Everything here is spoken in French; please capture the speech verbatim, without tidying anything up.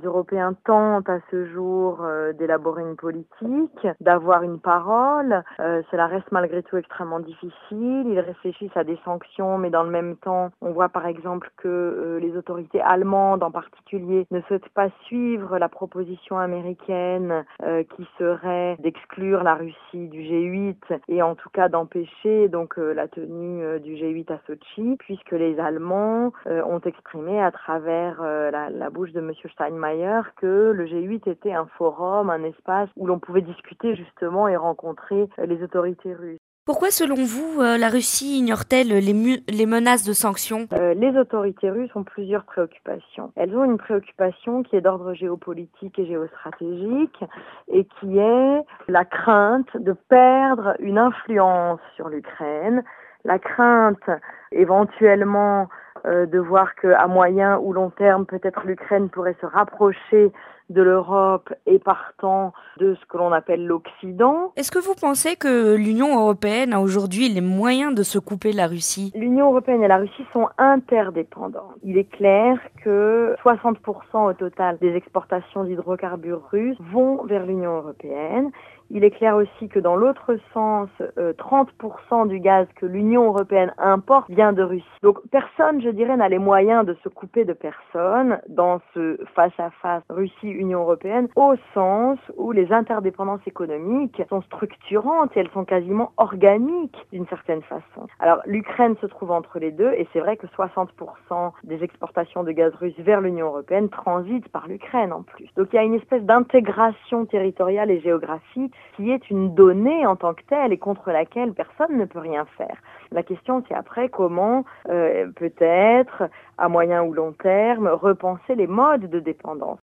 Européens tentent à ce jour euh, d'élaborer une politique, d'avoir une parole. Euh, cela reste malgré tout extrêmement difficile. Ils réfléchissent à des sanctions, mais dans le même temps, on voit par exemple que euh, les autorités allemandes en particulier ne souhaitent pas suivre la proposition américaine euh, qui serait d'exclure la Russie du G huit et en tout cas d'empêcher donc euh, la tenue euh, du G huit à Sotchi, puisque les Allemands euh, ont exprimé à travers euh, la, la bouche de M. Steinmeier que le G huit était un forum, un espace où l'on pouvait discuter justement et rencontrer euh, les autorités russes. Pourquoi, selon vous, euh, la Russie ignore-t-elle les, mu- les menaces de sanctions ? Euh, les autorités russes ont plusieurs préoccupations. Elles ont une préoccupation qui est d'ordre géopolitique et géostratégique et qui est la crainte de perdre une influence sur l'Ukraine, la crainte éventuellement euh, de voir qu'à moyen ou long terme, peut-être l'Ukraine pourrait se rapprocher de l'Europe et partant de ce que l'on appelle l'Occident. Est-ce que vous pensez que l'Union européenne a aujourd'hui les moyens de se couper de la Russie ? L'Union européenne et la Russie sont interdépendants. Il est clair que soixante pour cent au total des exportations d'hydrocarbures russes vont vers l'Union européenne. Il est clair aussi que dans l'autre sens, euh, trente pour cent du gaz que l'Union européenne importe vient de Russie. Donc personne, je dirais, n'a les moyens de se couper de personne dans ce face-à-face Russie-Union européenne, au sens où les interdépendances économiques sont structurantes et elles sont quasiment organiques d'une certaine façon. Alors l'Ukraine se trouve entre les deux et c'est vrai que soixante pour cent des exportations de gaz russe vers l'Union européenne transitent par l'Ukraine en plus. Donc il y a une espèce d'intégration territoriale et géographique qui est une donnée en tant que telle et contre laquelle personne ne peut rien faire. La question, c'est après comment, euh, peut-être, à moyen ou long terme, repenser les modes de dépendance.